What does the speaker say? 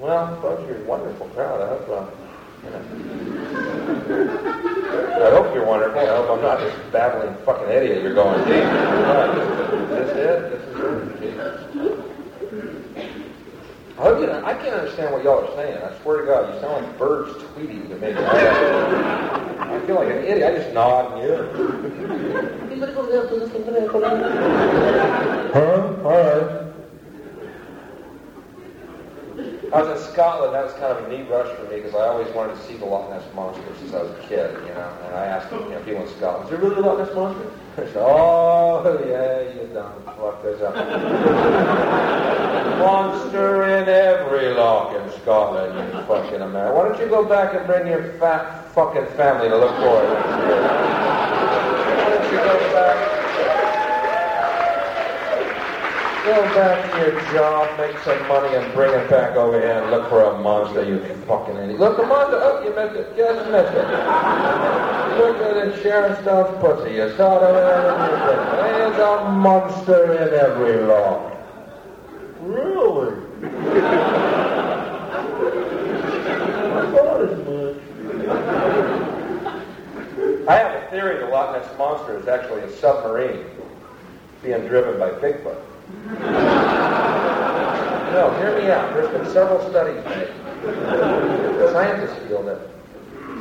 Well, folks, you're a wonderful crowd. I hope, I hope you're wonderful. I hope I'm not just babbling fucking idiot. You're going, gee, is this it? This is it? I hope you know, I can't understand what y'all are saying. I swear to God, you sound like birds tweeting to me. I feel like an idiot. I just nod and Huh? All right. I was in Scotland. That was kind of a neat rush for me because I always wanted to see the Loch Ness Monster since I was a kid, you know. And I asked people in Scotland, is there really a Loch Ness Monster? They said, oh, yeah, you dumb fuck, there's a monster in every loch in Scotland, you fucking American. Why don't you go back and bring your fat fucking family to look for it? Why don't you go back to your job, make some money, and bring it back over here and look for a monster, you fucking idiot. Look, a monster, oh, you missed it, just missed it. Look at it, Sharon Stone's pussy, you saw it, there's a monster in every law. Really? I thought as much. I have a theory the Loch Ness Monster is actually a submarine being driven by Bigfoot. No, hear me out. There's been several studies made. The scientists feel that